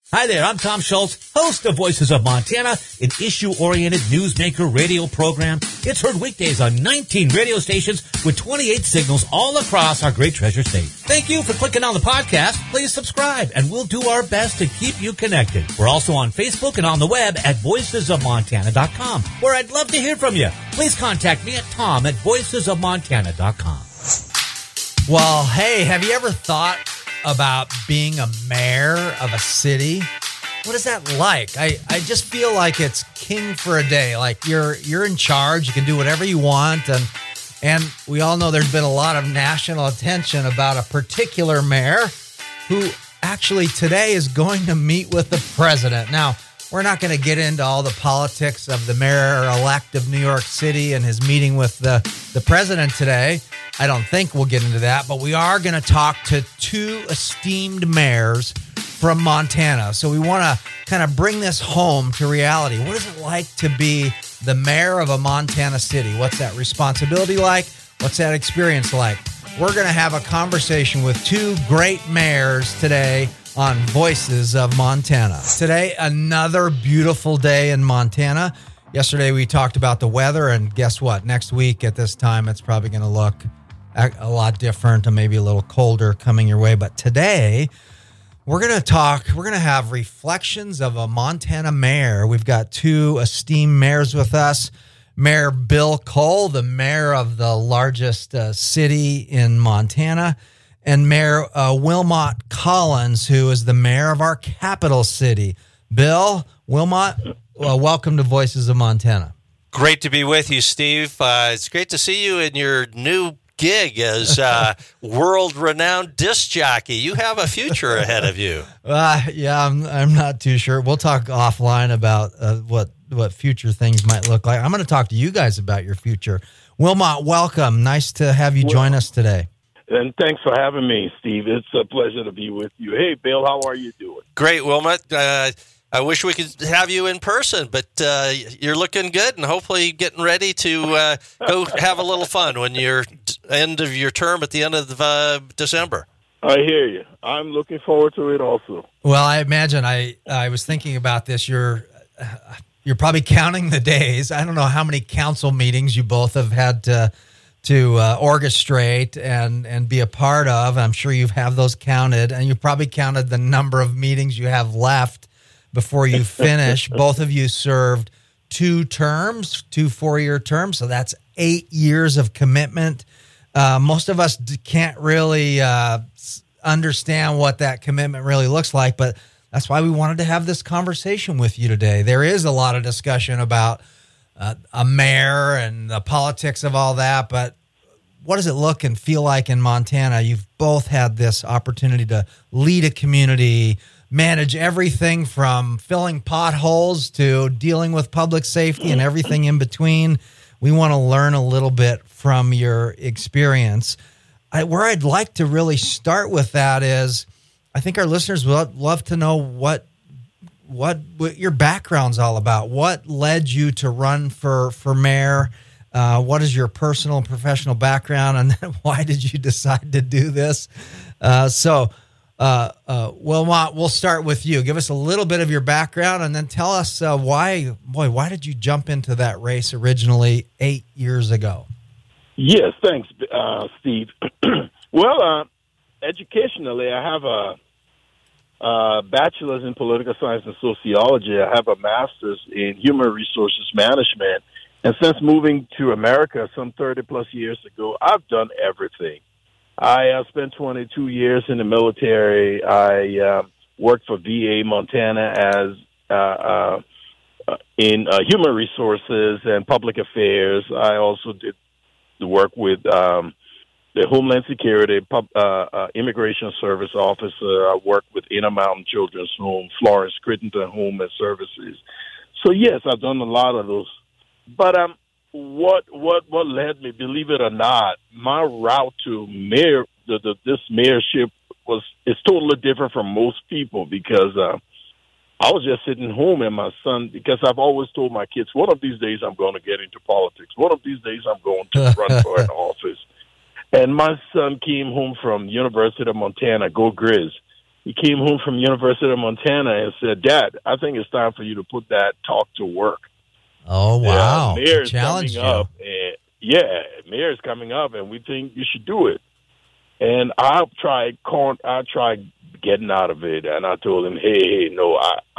Hi there, I'm Tom Schultz, host of Voices of Montana, an issue-oriented newsmaker radio program. It's heard weekdays on 19 radio stations with 28 signals all across our great treasure state. Thank you for clicking on the podcast. Please subscribe, and we'll do our best to keep you connected. We're also on Facebook and on the web at voicesofmontana.com, where I'd love to hear from you. Please contact me at tom@voicesofmontana.com. Well, hey, have you ever thought about being a mayor of a city? What is that like? I just feel like it's king for a day. Like you're in charge. You can do whatever you want. And we all know there's been a lot of national attention about a particular mayor who actually today is going to meet with the president. Now, we're not going to get into all the politics of the mayor-elect of New York City and his meeting with the president today. I don't think we'll get into that, but we are going to talk to two esteemed mayors from Montana. So we want to kind of bring this home to reality. What is it like to be the mayor of a Montana city? What's that responsibility like? What's that experience like? We're going to have a conversation with two great mayors today on Voices of Montana. Today, another beautiful day in Montana. Yesterday, we talked about the weather, and guess what? Next week at this time, it's probably going to look a lot different and maybe a little colder coming your way. But today, we're going to have reflections of a Montana mayor. We've got two esteemed mayors with us. Mayor Bill Cole, the mayor of the largest city in Montana, and Mayor Wilmot Collins, who is the mayor of our capital city. Bill, Wilmot, welcome to Voices of Montana. Great to be with you, Steve. It's great to see you in your new gig as world-renowned disc jockey. You have a future ahead of you. Yeah, I'm not too sure. We'll talk offline about what future things might look like. I'm going to talk to you guys about your future. Wilmot, welcome. Nice to have you join us today. And thanks for having me, Steve. It's a pleasure to be with you. Hey, Bill, how are you doing? Great, Wilmot. I wish we could have you in person, but you're looking good and hopefully getting ready to go have a little fun when you're end of your term at the end of December. I hear you. I'm looking forward to it also. Well, I imagine I was thinking about this. You're probably counting the days. I don't know how many council meetings you both have had to orchestrate and be a part of. I'm sure you have those counted, and you probably counted the number of meetings you have left before you finish. Both of you served 2 terms, 2 4-year terms, so that's 8 years of commitment. Most of us can't really understand what that commitment really looks like, but that's why we wanted to have this conversation with you today. There is a lot of discussion about a mayor and the politics of all that, but what does it look and feel like in Montana? You've both had this opportunity to lead a community, manage everything from filling potholes to dealing with public safety and everything in between. We want to learn a little bit from your experience. Where I'd like to really start with that is, I think our listeners would love to know what your background's all about. What led you to run for mayor? What is your personal and professional background? And then why did you decide to do this? Wilmot, we'll start with you. Give us a little bit of your background and then tell us why did you jump into that race originally 8 years ago? Yes, thanks, Steve. Well, educationally, I have a bachelor's in political science and sociology. I have a master's in human resources management. And since moving to America some 30-plus years ago, I've done everything. I spent 22 years in the military. I worked for VA Montana as in human resources and public affairs. I also did the work with the Homeland Security, Immigration Service Officer. I worked with Intermountain Children's Home, Florence Crittenton Home and Services. So yes, I've done a lot of those. But what led me, believe it or not, my route to mayor, this mayorship is totally different from most people, because I was just sitting home, and my son, because I've always told my kids, one of these days I'm going to get into politics. One of these days I'm going to run for an office. And my son came home from University of Montana, go Grizz. he came home from University of Montana and said, "Dad, I think it's time for you to put that talk to work." Oh, wow. Mayor's Challenge coming up, and mayor's coming up, and we think you should do it. And I tried getting out of it, and I told him, "Hey, no,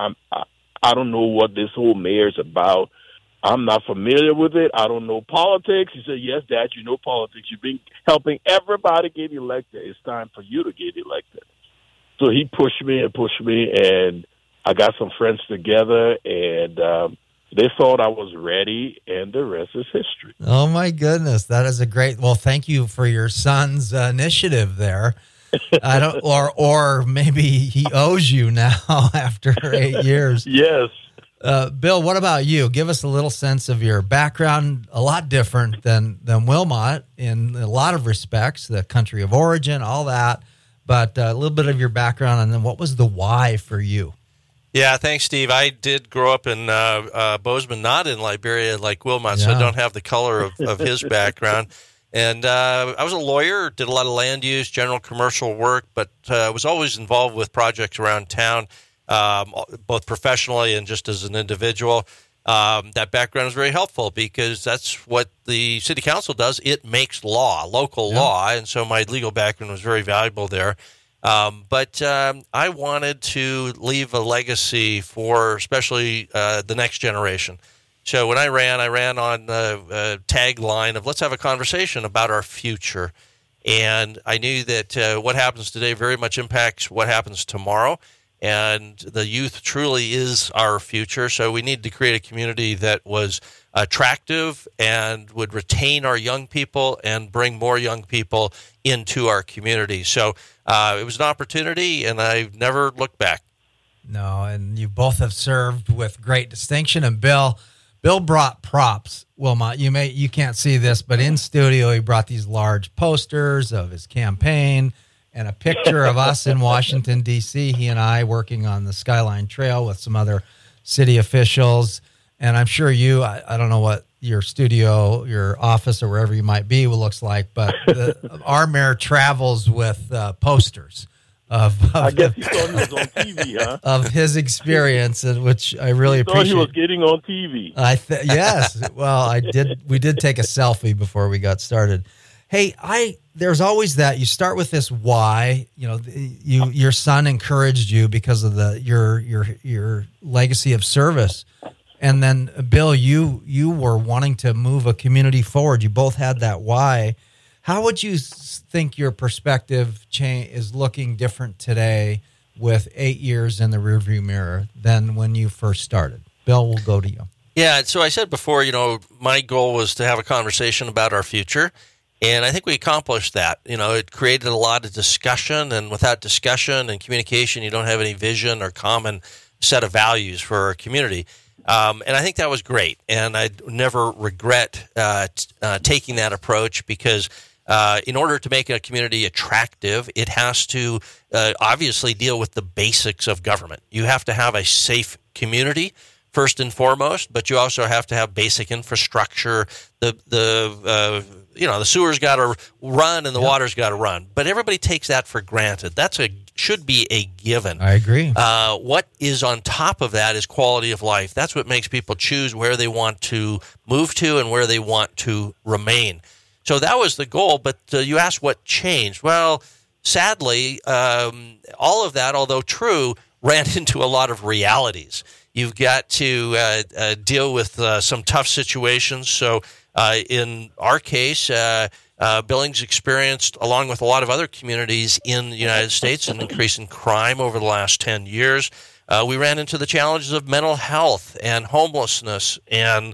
I don't know what this whole mayor's about. I'm not familiar with it. I don't know politics." He said, "Yes, Dad, you know politics. You've been helping everybody get elected. It's time for you to get elected." So he pushed me, and I got some friends together, and they thought I was ready, and the rest is history. Oh, my goodness. That is a great, well, thank you for your son's initiative there. I don't, or maybe he owes you now after 8 years. Yes. Bill, what about you? Give us a little sense of your background, a lot different than Wilmot in a lot of respects, the country of origin, all that, but a little bit of your background, and then what was the why for you? Yeah, thanks, Steve. I did grow up in Bozeman, not in Liberia like Wilmot, so I don't have the color of his background. And I was a lawyer, did a lot of land use, general commercial work, but was always involved with projects around town, both professionally and just as an individual. That background is very helpful because that's what the city council does. It makes law, local law, and so my legal background was very valuable there. But I wanted to leave a legacy for especially the next generation. So when I ran on the tagline of "Let's have a conversation about our future." And I knew that what happens today very much impacts what happens tomorrow. And the youth truly is our future. So we need to create a community that was attractive and would retain our young people and bring more young people into our community. So it was an opportunity, and I've never looked back. No, and you both have served with great distinction. And Bill brought props. Wilmot, you can't see this, but in studio he brought these large posters of his campaign and a picture of us in Washington, D.C., he and I working on the Skyline Trail with some other city officials. And I'm sure I don't know what your studio, your office, or wherever you might be looks like, but our mayor travels with posters of I guess he thought he was on TV, huh? Of his experience, which I really appreciate. He was getting on TV. Yes. Well, we did take a selfie before we got started. Hey, there's always that. You start with this why. Your son encouraged you because of your legacy of service, and then Bill, you were wanting to move a community forward. You both had that why. How would you think your perspective is looking different today with 8 years in the rearview mirror than when you first started? Bill, we'll go to you. Yeah. So I said before, my goal was to have a conversation about our future. And I think we accomplished that. It created a lot of discussion, and without discussion and communication, you don't have any vision or common set of values for our community. And I think that was great. And I never regret taking that approach because in order to make a community attractive, it has to obviously deal with the basics of government. You have to have a safe community first and foremost, but you also have to have basic infrastructure. The sewer's got to run and the water's got to run. But everybody takes that for granted. Should be a given. I agree. What is on top of that is quality of life. That's what makes people choose where they want to move to and where they want to remain. So that was the goal. But you asked what changed. Well, sadly, all of that, although true, ran into a lot of realities. You've got to deal with some tough situations. So in our case, Billings experienced, along with a lot of other communities in the United States, an increase in crime over the last 10 years. We ran into the challenges of mental health and homelessness and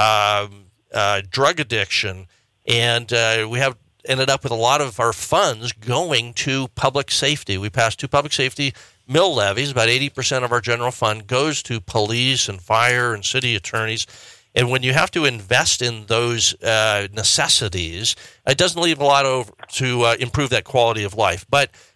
drug addiction. And we have ended up with a lot of our funds going to public safety. We passed 2 public safety mill levies. About 80% of our general fund goes to police and fire and city attorneys. And when you have to invest in those necessities, it doesn't leave a lot over to improve that quality of life. But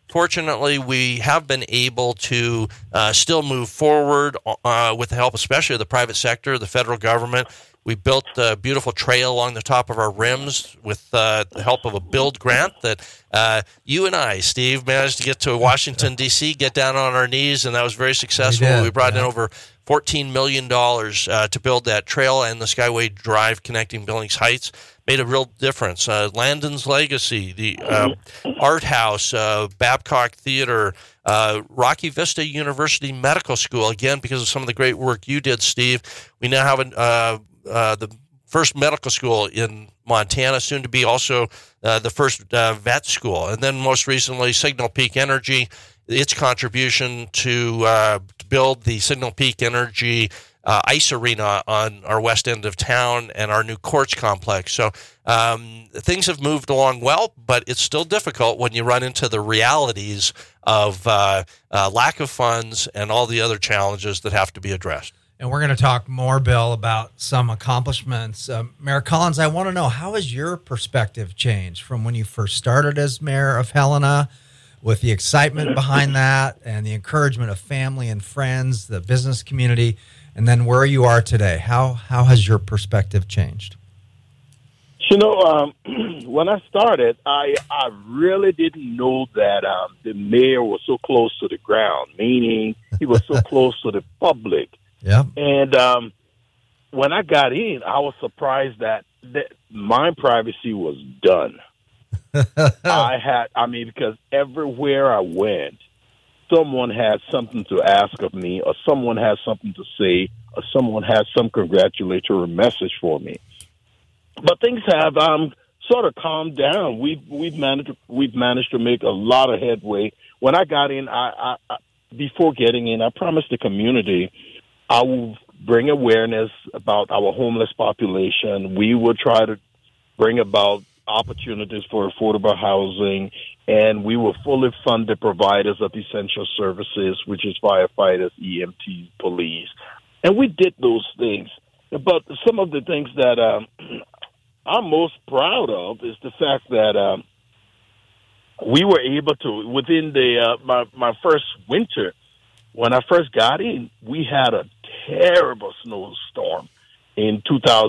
fortunately, we have been able to still move forward with the help, especially of the private sector, the federal government. We built a beautiful trail along the top of our rims with the help of a build grant that you and I, Steve, managed to get to Washington, D.C., get down on our knees, and that was very successful. We brought in over $14 million to build that trail and the Skyway Drive connecting Billings Heights. Made a real difference. Landon's Legacy, the Art House, Babcock Theater, Rocky Vista University Medical School, again, because of some of the great work you did, Steve. We now have the first medical school in Montana, soon to be also the first vet school. And then most recently, Signal Peak Energy, its contribution to build the Signal Peak Energy ice arena on our west end of town and our new courts complex. So things have moved along well, but it's still difficult when you run into the realities of lack of funds and all the other challenges that have to be addressed. And we're going to talk more, Bill, about some accomplishments. Mayor Collins, I want to know, how has your perspective changed from when you first started as mayor of Helena, with the excitement behind that and the encouragement of family and friends, the business community, and then where you are today? How has your perspective changed? You know, when I started, I really didn't know that the mayor was so close to the ground, meaning he was so close to the public. Yeah. And when I got in, I was surprised that my privacy was done. Because everywhere I went, someone had something to ask of me, or someone had something to say, or someone had some congratulatory message for me. But things have sort of calmed down. We've managed to make a lot of headway. When I got in, I before getting in, I promised the community I will bring awareness about our homeless population. We will try to bring about opportunities for affordable housing, and we will fully fund the providers of essential services, which is firefighters, EMTs, police. And we did those things. But some of the things that I'm most proud of is the fact that we were able to, within my first winter, when I first got in, we had a terrible snowstorm in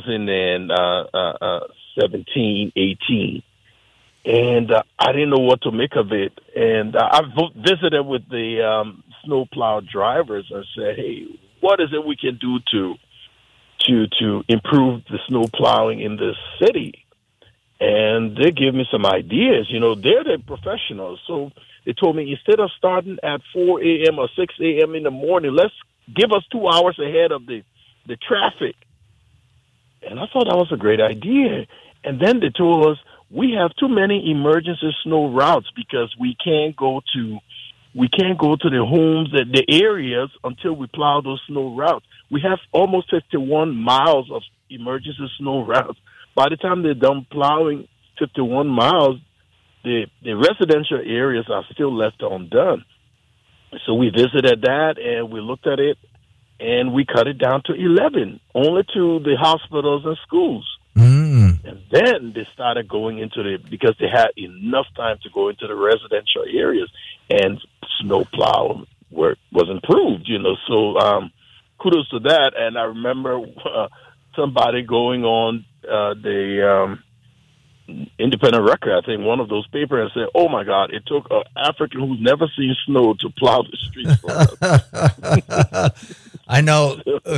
2017, 18. And I didn't know what to make of it. And I visited with the snowplow drivers and said, hey, what is it we can do to improve the snow plowing in this city? And they gave me some ideas. You know, they're the professionals. So they told me, instead of starting at 4 a.m. or 6 a.m. in the morning, let's give us 2 hours ahead of the traffic. And I thought that was a great idea. And then they told us, we have too many emergency snow routes because we can't go to the homes, the areas, until we plow those snow routes. We have almost 51 miles of emergency snow routes. By the time they're done plowing 51 miles, the residential areas are still left undone. So we visited that, and we looked at it, and we cut it down to 11, only to the hospitals and schools. And then they started going into because they had enough time to go into the residential areas, and snow plow was improved, you know. So kudos to that. And I remember somebody going on the Independent Record, I think one of those papers, and said, oh my God, it took an African who's never seen snow to plow the streets for us. I know,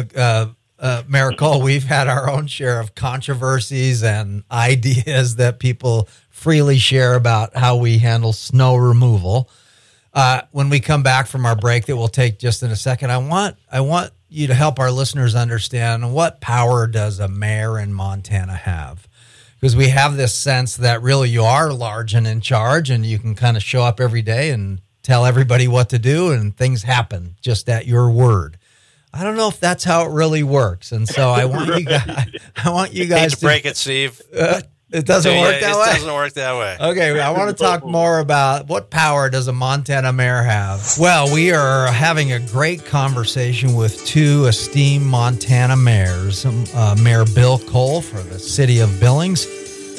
Mayor Cole, we've had our own share of controversies and ideas that people freely share about how we handle snow removal. When we come back from our break that we'll take just in a second, I want you to help our listeners understand, what power does a mayor in Montana have? Because we have this sense that really you are large and in charge, and you can kind of show up every day and tell everybody what to do, and things happen just at your word. I don't know if that's how it really works, and so I want you guys hate to break it, Steve. It doesn't work that way? It doesn't work that way. Okay, I want to talk more about what power does a Montana mayor have. Well, we are having a great conversation with two esteemed Montana mayors, Mayor Bill Cole for the city of Billings,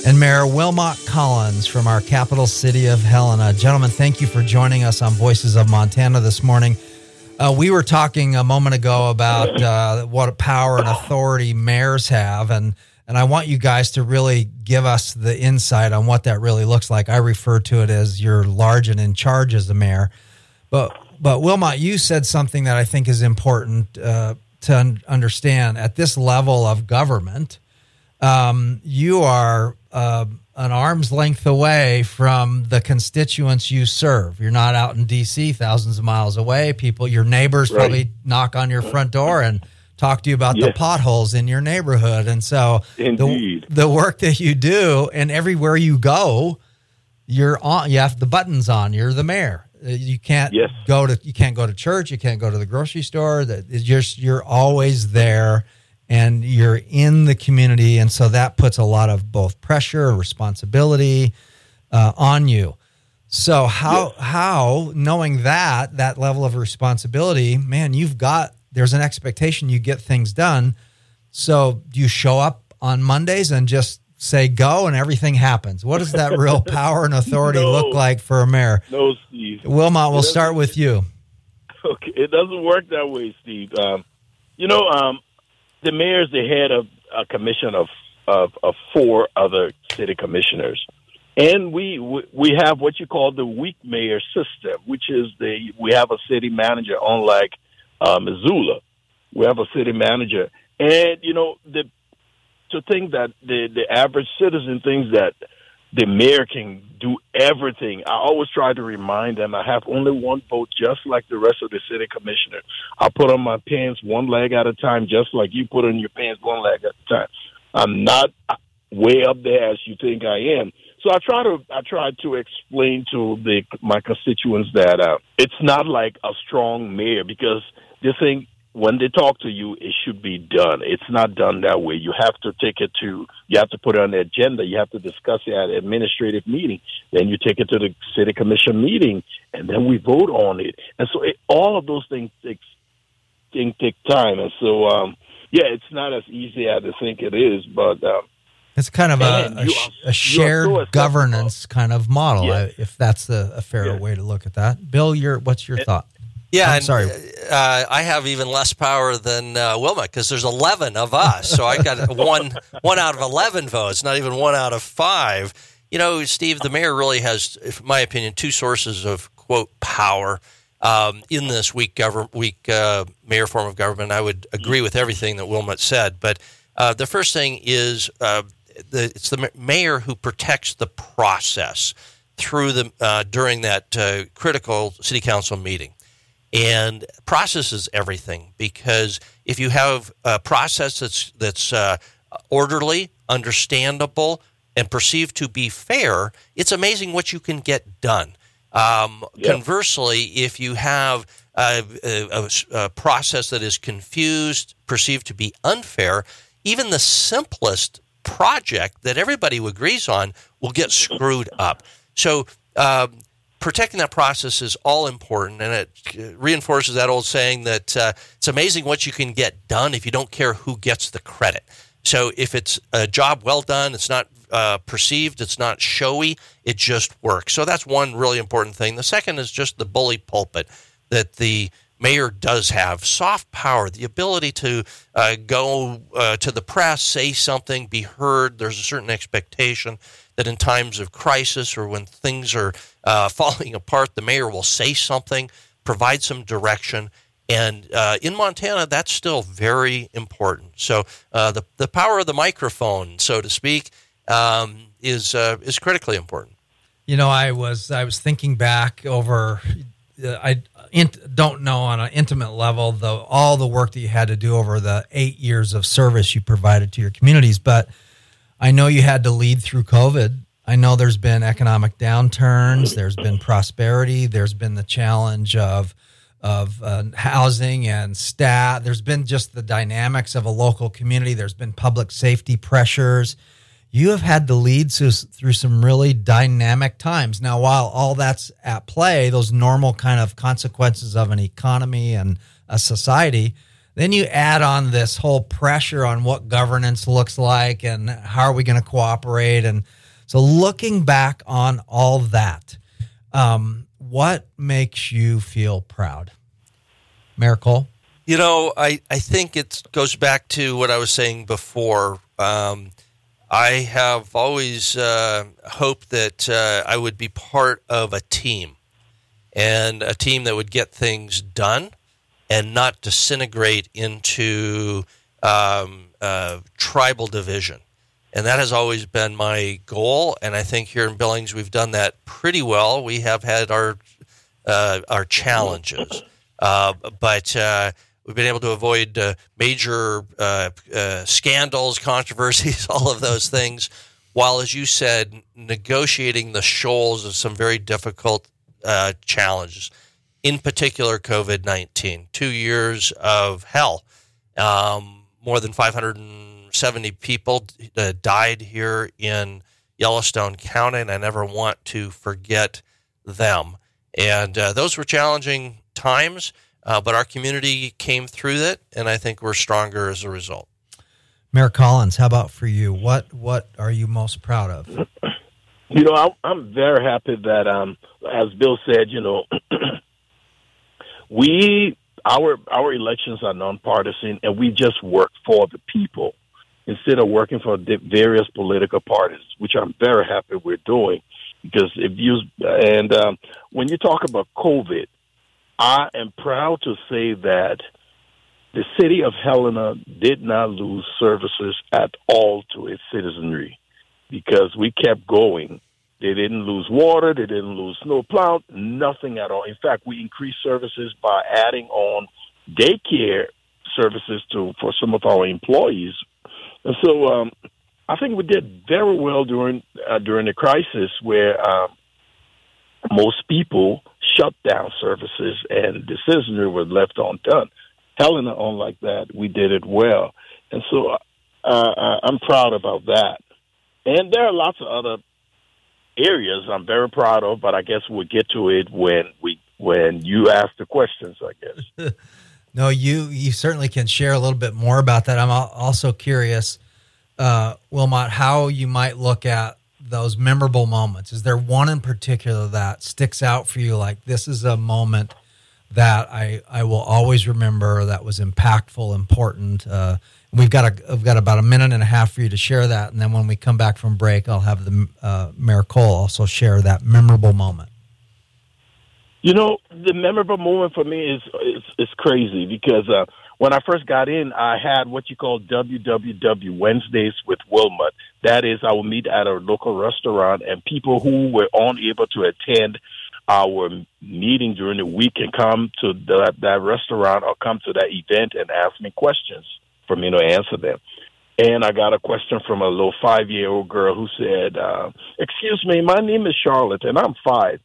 and Mayor Wilmot Collins from our capital city of Helena. Gentlemen, thank you for joining us on Voices of Montana this morning. We were talking a moment ago about what power and authority mayors have, and I want you guys to really give us the insight on what that really looks like. I refer to it as you're large and in charge as the mayor. But Wilmot, you said something that I think is important to understand. At this level of government, you are an arm's length away from the constituents you serve. You're not out in D.C., thousands of miles away. Your neighbors probably knock on your front door and talk to you about the potholes in your neighborhood. And so the work that you do, and everywhere you go, you have the buttons on. You're the mayor. You can't go to church. You can't go to the grocery store. You're always there, and you're in the community. And so that puts a lot of both pressure and responsibility on you. So how knowing that level of responsibility, man, there's an expectation you get things done. So do you show up on Mondays and just say go and everything happens? What does that real power and authority look like for a mayor? No, Steve. Wilmot, we'll start with you. Okay, it doesn't work that way, Steve. The mayor is the head of a commission of 4 other city commissioners. And we have what you call the weak mayor system, which is we have a city manager, unlike Missoula. We have a city manager. And, to think that the average citizen thinks that the mayor can do everything, I always try to remind them I have only one vote, just like the rest of the city commissioner. I put on my pants one leg at a time, just like you put on your pants one leg at a time. I'm not way up there as you think I am. So I try to explain to my constituents that it's not like a strong mayor, because they think when they talk to you, it should be done. It's not done that way. You have to you have to put it on the agenda. You have to discuss it at an administrative meeting. Then you take it to the city commission meeting, and then we vote on it. And so all of those things take time. And so, it's not as easy as I think it is, but it's kind of a shared governance kind of model, if that's a fair way to look at that. Bill, what's your thought? Yeah, I'm sorry. I have even less power than Wilmot, because there's 11 of us. So I got one out of 11 votes, not even 1 out of 5. Steve, the mayor really has, in my opinion, 2 sources of, quote, power in this weak mayor form of government. I would agree with everything that Wilmot said. But the first thing is it's the mayor who protects the process through during that critical city council meeting. And process is everything, because if you have a process that's orderly, understandable, and perceived to be fair, it's amazing what you can get done. Conversely, if you have a process that is confused, perceived to be unfair, even the simplest project that everybody agrees on will get screwed up. So protecting that process is all important, and it reinforces that old saying that it's amazing what you can get done if you don't care who gets the credit. So if it's a job well done, it's not perceived, it's not showy, it just works. So that's one really important thing. The second is just the bully pulpit that the mayor does have. Soft power, the ability to go to the press, say something, be heard. There's a certain expectation that in times of crisis or when things are falling apart, the mayor will say something, provide some direction. And in Montana, that's still very important. So the power of the microphone, so to speak, is critically important. I was thinking back over. I don't know on an intimate level all the work that you had to do over the 8 years of service you provided to your communities, but I know you had to lead through COVID. I know there's been economic downturns, there's been prosperity, there's been the challenge of housing and staff. There's been just the dynamics of a local community. There's been public safety pressures. You have had to lead through some really dynamic times. Now, while all that's at play, those normal kind of consequences of an economy and a society, Then you add on this whole pressure on what governance looks like and how are we going to cooperate. And so looking back on all that, what makes you feel proud? Mayor Cole? You know, I think it goes back to what I was saying before. I have always hoped that I would be part of a team, and a team that would get things done and not disintegrate into tribal division. And that has always been my goal, and I think here in Billings we've done that pretty well. We have had our challenges, but we've been able to avoid major scandals, controversies, all of those things, while, as you said, negotiating the shoals of some very difficult challenges, in particular COVID-19. 2 years of hell. More than 570 people died here in Yellowstone County, and I never want to forget them. And those were challenging times, but our community came through it, and I think we're stronger as a result. Mayor Collins, how about for you? What are you most proud of? You know, I'm very happy that, as Bill said, you know, our elections are nonpartisan, and we just work for the people instead of working for various political parties, which I'm very happy we're doing. Because when you talk about COVID, I am proud to say that the city of Helena did not lose services at all to its citizenry because we kept going. They didn't lose water. They didn't lose snowplow, nothing at all. In fact, we increased services by adding on daycare services for some of our employees. And so I think we did very well during the crisis where most people shut down services and the citizenry was left undone. Helena, unlike that, we did it well. And so I'm proud about that. And there are lots of other areas I'm very proud of, but I guess we'll get to it when you ask the questions, I guess. No, you certainly can share a little bit more about that. I'm also curious, Wilmot, how you might look at those memorable moments. Is there one in particular that sticks out for you, like this is a moment that I will always remember, that was impactful, important? We've got about a minute and a half for you to share that, and then when we come back from break, I'll have the Mayor Cole also share that memorable moment. You know, the memorable moment for me is crazy because when I first got in, I had what you call WWW Wednesdays with Wilmot. That is, I will meet at a local restaurant, and people who were unable to attend our meeting during the week can come to that restaurant or come to that event and ask me questions for me to answer them. And I got a question from a little 5-year-old girl who said, "Excuse me, my name is Charlotte, and I'm 5.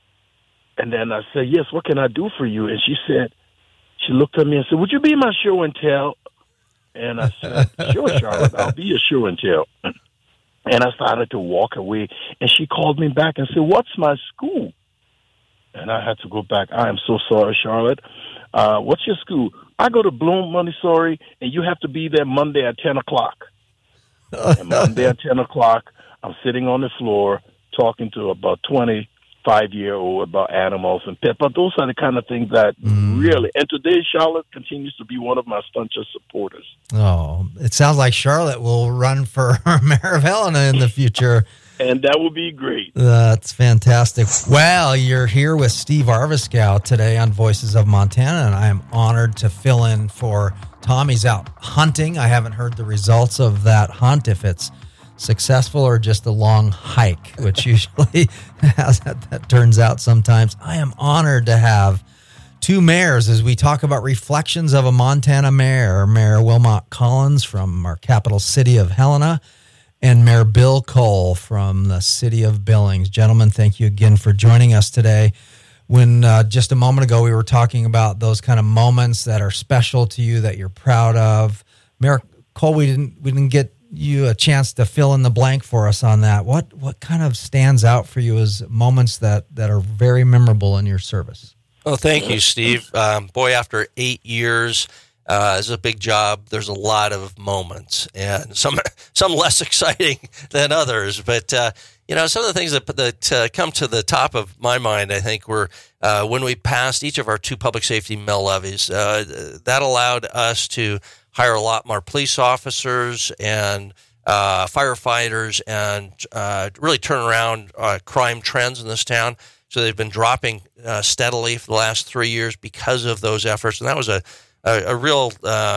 And then I said, "Yes, what can I do for you?" And she looked at me and said, "Would you be my show and tell?" And I said, "Sure, Charlotte, I'll be your show and tell." And I started to walk away, and she called me back and said, "What's my school?" And I had to go back. "I am so sorry, Charlotte. What's your school?" "I go to Bloom Montessori, and you have to be there Monday at 10 o'clock. And Monday at 10 o'clock, I'm sitting on the floor talking to about 25-year-old about animals and pets. But those are the kind of things that really, and today Charlotte continues to be one of my staunchest supporters. Oh, it sounds like Charlotte will run for mayor of Helena in the future. And that would be great. That's fantastic. Well, you're here with Steve Arviskow today on Voices of Montana, and I am honored to fill in for Tommy's out hunting. I haven't heard the results of that hunt, if it's successful or just a long hike, which usually that turns out sometimes. I am honored to have two mayors as we talk about reflections of a Montana mayor, Mayor Wilmot Collins from our capital city of Helena, and Mayor Bill Cole from the city of Billings. Gentlemen, thank you again for joining us today. When just a moment ago we were talking about those kind of moments that are special to you, that you're proud of. Mayor Cole, we didn't get you a chance to fill in the blank for us on that. What kind of stands out for you as moments that are very memorable in your service? Oh, thank you, Steve. Boy, after 8 years, This is a big job. There's a lot of moments, and some less exciting than others. But some of the things that come to the top of my mind, I think, were when we passed each of our 2 public safety mill levies. That allowed us to hire a lot more police officers and firefighters, and really turn around crime trends in this town. So they've been dropping steadily for the last 3 years because of those efforts, and that was a real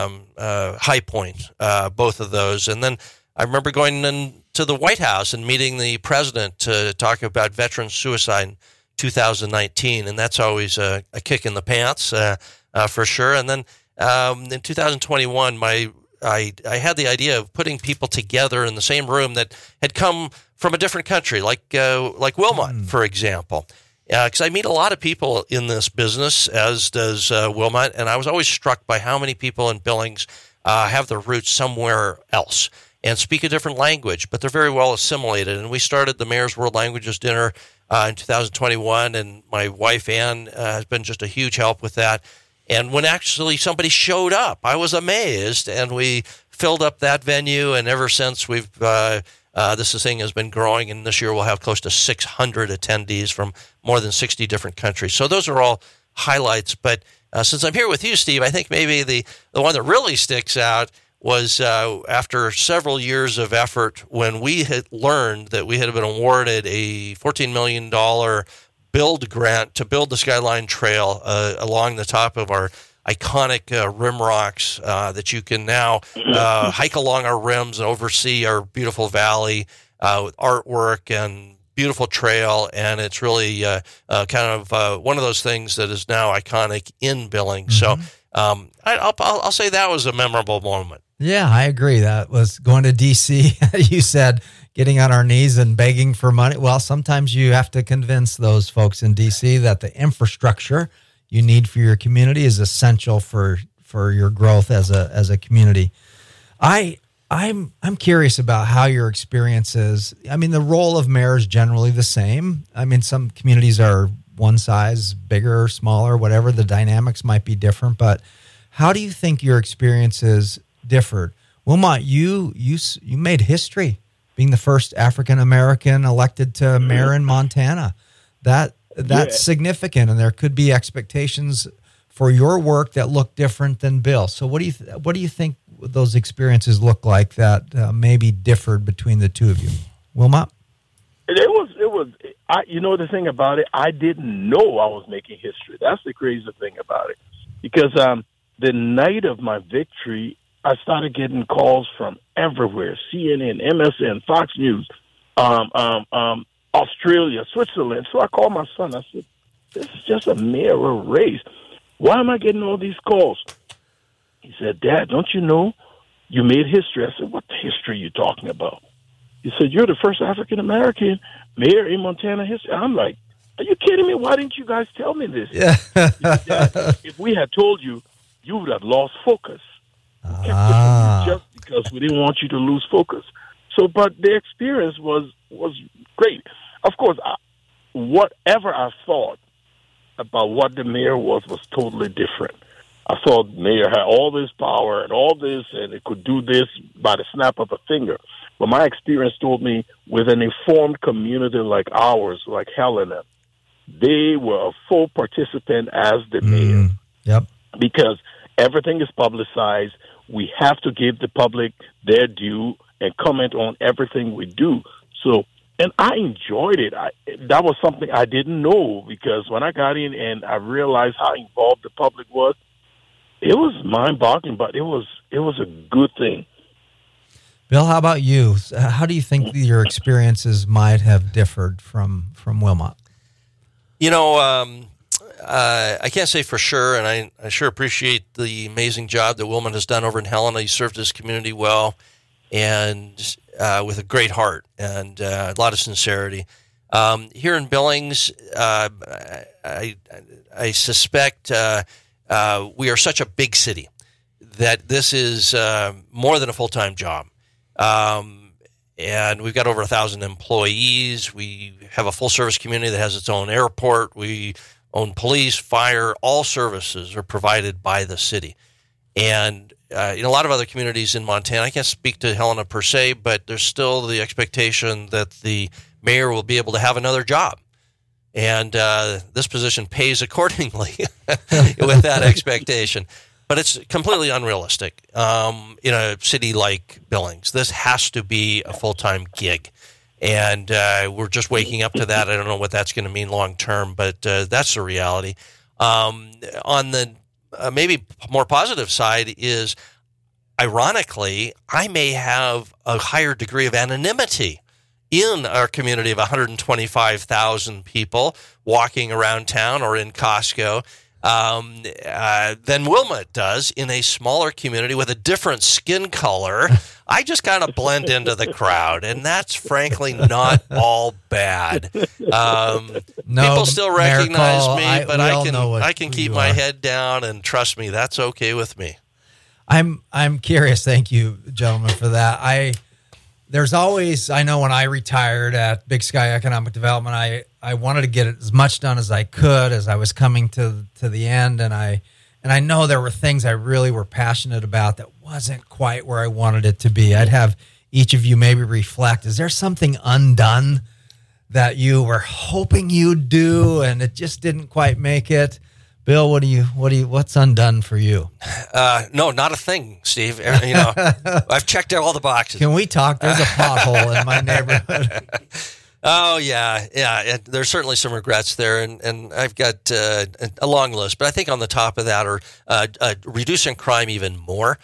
high point, both of those. And then I remember going into the White House and meeting the president to talk about veteran suicide in 2019, and that's always a kick in the pants for sure. And then in 2021, I had the idea of putting people together in the same room that had come from a different country, like Wilmot, for example. Because I meet a lot of people in this business, as does Wilmot, and I was always struck by how many people in Billings have their roots somewhere else and speak a different language, but they're very well assimilated. And we started the Mayor's World Languages Dinner in 2021, and my wife, Ann, has been just a huge help with that. And when actually somebody showed up, I was amazed, and we filled up that venue, and ever since we've this thing has been growing, and this year we'll have close to 600 attendees from more than 60 different countries. So those are all highlights. But since I'm here with you, Steve, I think maybe the one that really sticks out was after several years of effort, when we had learned that we had been awarded a $14 million build grant to build the Skyline Trail along the top of our iconic rim rocks that you can now hike along our rims and oversee our beautiful valley with artwork and beautiful trail. And it's really kind of one of those things that is now iconic in Billings. Mm-hmm. So I'll say that was a memorable moment. Yeah, I agree. That was going to D.C. You said getting on our knees and begging for money. Well, sometimes you have to convince those folks in D.C. that the infrastructure you need for your community is essential for your growth as a community. I'm curious about how your experience is. I mean, the role of mayor is generally the same. I mean, some communities are one size, bigger, smaller, whatever. The dynamics might be different, but how do you think your experiences differed? Wilmot, you made history being the first African American elected to mayor in Montana. That's significant, and there could be expectations for your work that look different than Bill. So what do you think those experiences look like that maybe differed between the two of you? Wilmot? It was. The thing about it, I didn't know I was making history. That's the crazy thing about it, because the night of my victory, I started getting calls from everywhere: CNN, MSN, Fox News, Australia, Switzerland. So I called my son. I said, "This is just a mayoral race. Why am I getting all these calls?" He said, "Dad, don't you know you made history?" I said, "What history are you talking about?" He said, "You're the first African American mayor in Montana history." I'm like, "Are you kidding me? Why didn't you guys tell me this?" Yeah. Said, "Dad, if we had told you, you would have lost focus. We kept it from you just because we didn't want you to lose focus." So, but the experience was great. Of course, whatever I thought about what the mayor was totally different. I thought the mayor had all this power and all this, and it could do this by the snap of a finger. But my experience told me, with an informed community like ours, like Helena, they were a full participant as the mayor. Yep. Because everything is publicized. We have to give the public their due and comment on everything we do. So, and I enjoyed it. That was something I didn't know, because when I got in and I realized how involved the public was, it was mind-boggling, but it was a good thing. Bill, how about you? How do you think your experiences might have differed from Wilmot? I can't say for sure, and I sure appreciate the amazing job that Wilmot has done over in Helena. He served his community well, and with a great heart and a lot of sincerity. Here in Billings, I suspect we are such a big city that this is more than a full-time job. And we've got over 1,000 employees. We have a full-service community that has its own airport. We own police, fire. All services are provided by the city. And in a lot of other communities in Montana, I can't speak to Helena per se, but there's still the expectation that the mayor will be able to have another job. And this position pays accordingly with that expectation. But it's completely unrealistic in a city like Billings. This has to be a full-time gig. And we're just waking up to that. I don't know what that's going to mean long term, but that's the reality. On the maybe more positive side is, ironically, I may have a higher degree of anonymity in our community of 125,000 people walking around town or in Costco than Wilmot does in a smaller community with a different skin color. I just kind of blend into the crowd, and that's frankly not all bad. People still recognize me, but I can keep my head down, and trust me, that's okay with me. I'm curious. Thank you, gentlemen, for that. There's always, I know when I retired at Big Sky Economic Development, I wanted to get as much done as I could as I was coming to the end, and I know there were things I really were passionate about that wasn't quite where I wanted it to be. I'd have each of you maybe reflect, is there something undone that you were hoping you'd do and it just didn't quite make it? Bill, what's undone for you? No, not a thing, Steve. I've checked out all the boxes. Can we talk? There's a pothole in my neighborhood. Oh, yeah. And there's certainly some regrets there, and I've got a long list. But I think on the top of that are reducing crime even more.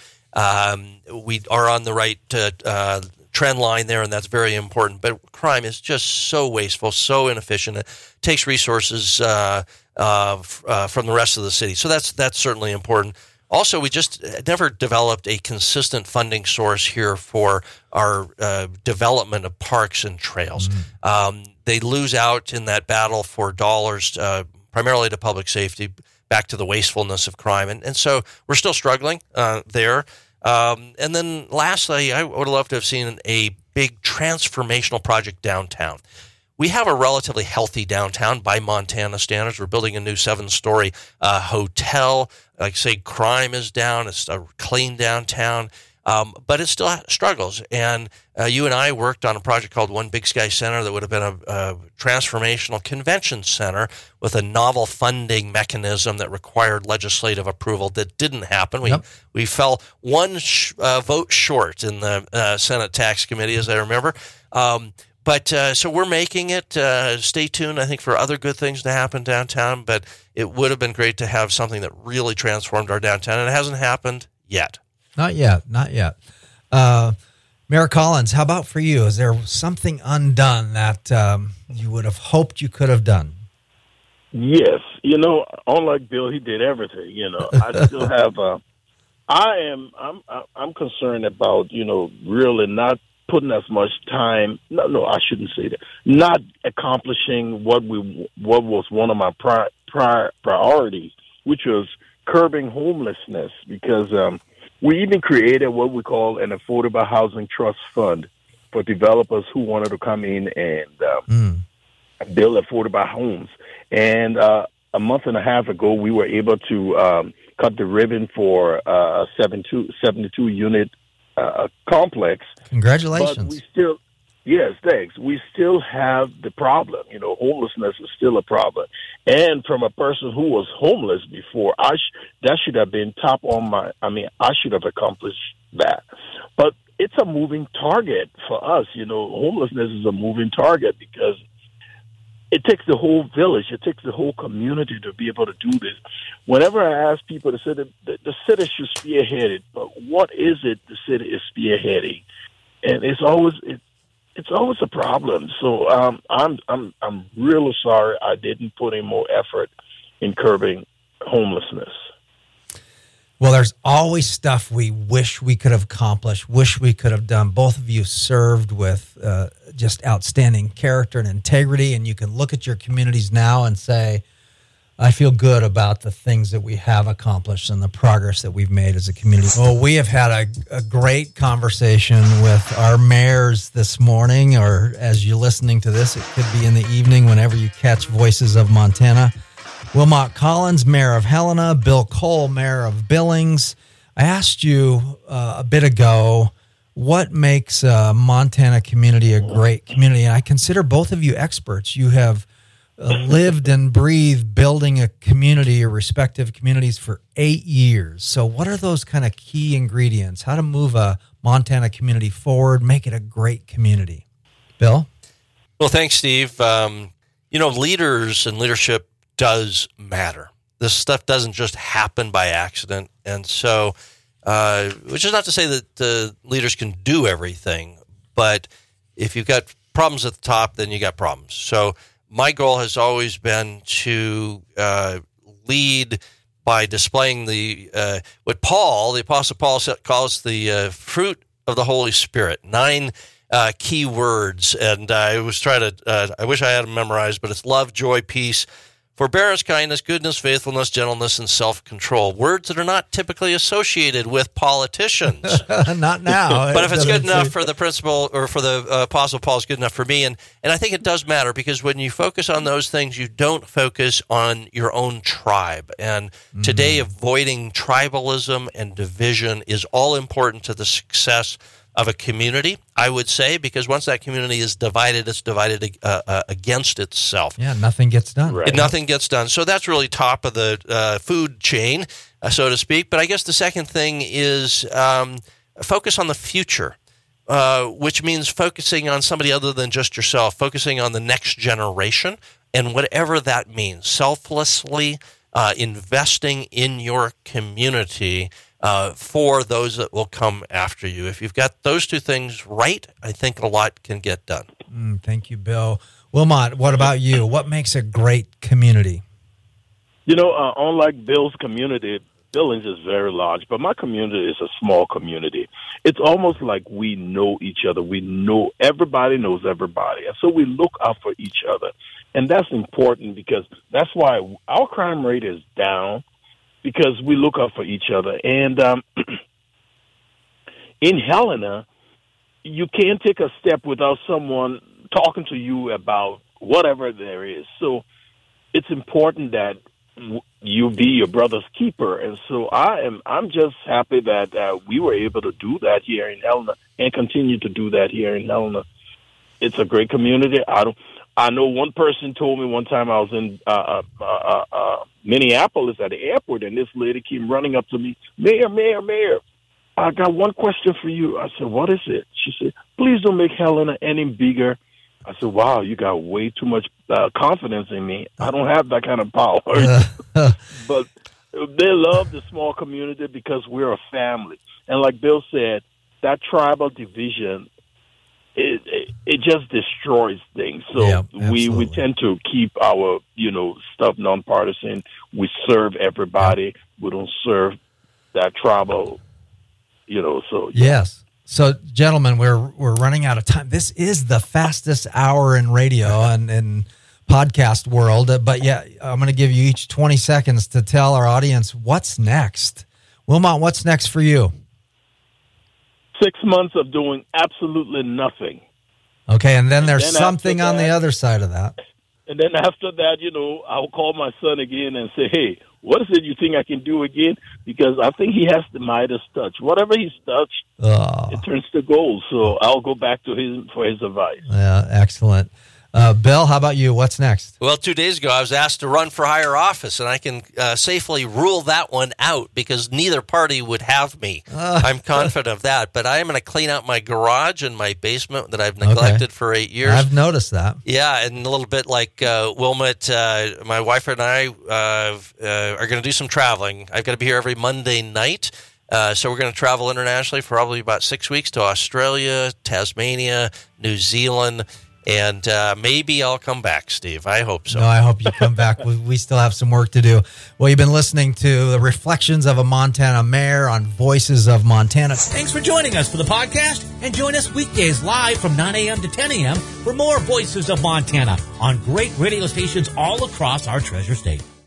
We are on the right trend line there, and that's very important. But crime is just so wasteful, so inefficient. It takes resources from the rest of the city. So that's certainly important. Also, we just never developed a consistent funding source here for our development of parks and trails. They lose out in that battle for dollars, primarily to public safety, back to the wastefulness of crime. And so we're still struggling there. And then lastly, I would love to have seen a big transformational project downtown. We have a relatively healthy downtown by Montana standards. We're building a new 7-story hotel. Like I say, crime is down. It's a clean downtown, but it still struggles. And you and I worked on a project called One Big Sky Center that would have been a transformational convention center with a novel funding mechanism that required legislative approval. That didn't happen. We fell one vote short in the Senate Tax Committee, as I remember. But so we're making it. Stay tuned, I think, for other good things to happen downtown. But it would have been great to have something that really transformed our downtown, and it hasn't happened yet. Not yet. Mayor Collins, how about for you? Is there something undone that you would have hoped you could have done? Yes. Unlike Bill, he did everything. I still have. I'm concerned about really not putting as much time. No, I shouldn't say that. Not accomplishing what was one of my priorities, which was curbing homelessness, because we even created what we call an affordable housing trust fund for developers who wanted to come in and build affordable homes. And a month and a half ago, we were able to cut the ribbon for a 72 unit complex. Congratulations. But yes, thanks. We still have the problem. Homelessness is still a problem. And from a person who was homeless before, that should have been top on I should have accomplished that. But it's a moving target for us. Homelessness is a moving target because it takes the whole village, it takes the whole community to be able to do this. Whenever I ask people to say that the city should spearhead it, but what is it the city is spearheading? And it's always a problem. So I'm really sorry I didn't put in more effort in curbing homelessness. Well, there's always stuff we wish we could have accomplished, wish we could have done. Both of you served with just outstanding character and integrity, and you can look at your communities now and say, I feel good about the things that we have accomplished and the progress that we've made as a community. Well, we have had a great conversation with our mayors this morning, or as you're listening to this, it could be in the evening whenever you catch Voices of Montana. Wilmot Collins, Mayor of Helena, Bill Cole, Mayor of Billings. I asked you a bit ago, what makes a Montana community a great community? And I consider both of you experts. You have lived and breathed building a community, your respective communities, for 8 years. So what are those kind of key ingredients? How to move a Montana community forward, make it a great community? Bill? Well, thanks, Steve. Leaders and leadership does matter. This stuff doesn't just happen by accident. And so, which is not to say that the leaders can do everything, but if you've got problems at the top, then you got problems. So my goal has always been to lead by displaying what Paul, the Apostle Paul, calls the fruit of the Holy Spirit, 9 key words. And I wish I had them memorized, but it's love, joy, peace, forbearance, kindness, goodness, faithfulness, gentleness, and self-control. Words that are not typically associated with politicians. Not now. But if it's good enough for the principal or for the Apostle Paul, it's good enough for me. And I think it does matter, because when you focus on those things, you don't focus on your own tribe. And today, avoiding tribalism and division is all important to the success of a community, I would say, because once that community is divided, it's divided against itself. Yeah, nothing gets done. Right. Nothing gets done. So that's really top of the food chain, so to speak. But I guess the second thing is focus on the future, which means focusing on somebody other than just yourself, focusing on the next generation, and whatever that means, selflessly investing in your community for those that will come after you. If you've got those two things right, I think a lot can get done. Thank you, Bill. Wilmot, what about you? What makes a great community? Unlike Bill's community, Billings is very large, but my community is a small community. It's almost like we know each other. Everybody knows everybody. And so we look out for each other. And that's important, because that's why our crime rate is down, because we look out for each other. And in Helena, you can't take a step without someone talking to you about whatever there is. So it's important that you be your brother's keeper. And so I'm just happy that we were able to do that here in Helena and continue to do that here in Helena. It's a great community. I know one person told me one time, I was in Minneapolis at the airport, and this lady came running up to me, Mayor, I got one question for you. I said, what is it? She said, please don't make Helena any bigger. I said, wow, you got way too much confidence in me. I don't have that kind of power. But they love the small community because we're a family. And like Bill said, that tribal division, it just destroys things. So yeah, we tend to keep our, stuff nonpartisan. We serve everybody. We don't serve that tribal, so. Yeah. Yes. So, gentlemen, we're running out of time. This is the fastest hour in radio and in podcast world. But yeah, I'm going to give you each 20 seconds to tell our audience what's next. Wilmot, what's next for you? 6 months of doing absolutely nothing. Okay, and then there's something on the other side of that. And then after that, I'll call my son again and say, hey, what is it you think I can do again? Because I think he has the Midas touch. Whatever he's touched, it turns to gold. So I'll go back to him for his advice. Yeah, excellent. Bill, how about you? What's next? Well, 2 days ago, I was asked to run for higher office, and I can safely rule that one out because neither party would have me. I'm confident of that. But I am going to clean out my garage and my basement that I've neglected for 8 years. I've noticed that. Yeah, and a little bit like Wilmot, my wife and I are going to do some traveling. I've got to be here every Monday night. So we're going to travel internationally for probably about 6 weeks to Australia, Tasmania, New Zealand. And maybe I'll come back, Steve. I hope so. No, I hope you come back. We still have some work to do. Well, you've been listening to the Reflections of a Montana Mayor on Voices of Montana. Thanks for joining us for the podcast. And join us weekdays live from 9 a.m. to 10 a.m. for more Voices of Montana on great radio stations all across our treasure state.